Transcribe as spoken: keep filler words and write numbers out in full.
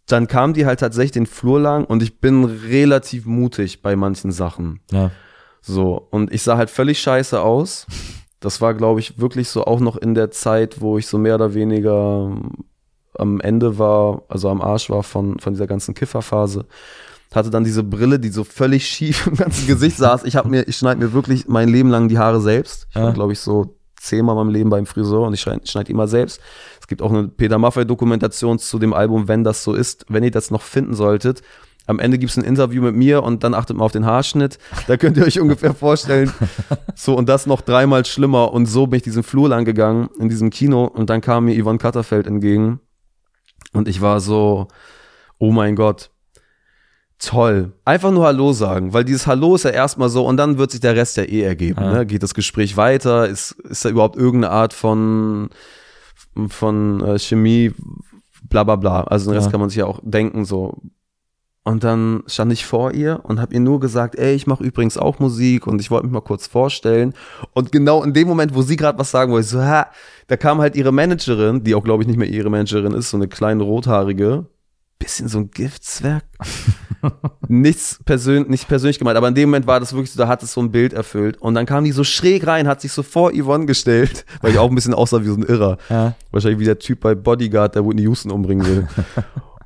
dann kam die halt tatsächlich den Flur lang und ich bin relativ mutig bei manchen Sachen. Ja. So, und ich sah halt völlig scheiße aus. Das war, glaube ich, wirklich so auch noch in der Zeit, wo ich so mehr oder weniger am Ende war, also am Arsch war von, von dieser ganzen Kifferphase. Hatte dann diese Brille, die so völlig schief im ganzen Gesicht saß. Ich habe mir, ich schneide mir wirklich mein Leben lang die Haare selbst. Ich war, Ja. glaube ich, so zehnmal in meinem Leben beim Friseur und ich schneide schneid immer selbst. Es gibt auch eine Peter Maffay-Dokumentation zu dem Album, wenn das so ist, wenn ihr das noch finden solltet. Am Ende gibt es ein Interview mit mir und dann achtet mal auf den Haarschnitt. Da könnt ihr euch ungefähr vorstellen. So, und das noch dreimal schlimmer. Und so bin ich diesen Flur lang gegangen in diesem Kino und dann kam mir Yvonne Katterfeld entgegen. Und ich war so, oh mein Gott, toll. Einfach nur Hallo sagen, weil dieses Hallo ist ja erstmal so und dann wird sich der Rest ja eh ergeben. Ja. Ne? Geht das Gespräch weiter? Ist, ist da überhaupt irgendeine Art von, von äh, Chemie? Bla bla bla. Also den Rest Ja. kann man sich ja auch denken so. Und dann stand ich vor ihr und habe ihr nur gesagt, ey, ich mache übrigens auch Musik und ich wollte mich mal kurz vorstellen. Und genau in dem Moment, wo sie gerade was sagen wollte, so, ha, da kam halt ihre Managerin, die auch, glaube ich, nicht mehr ihre Managerin ist, so eine kleine rothaarige, bisschen so ein Giftzwerg. Nichts persönlich, nicht persönlich gemeint, aber in dem Moment war das wirklich so, da hat es so ein Bild erfüllt. Und dann kam die so schräg rein, hat sich so vor Yvonne gestellt, weil ich auch ein bisschen aussah wie so ein Irrer. Ja. Wahrscheinlich wie der Typ bei Bodyguard, der Whitney Houston umbringen will.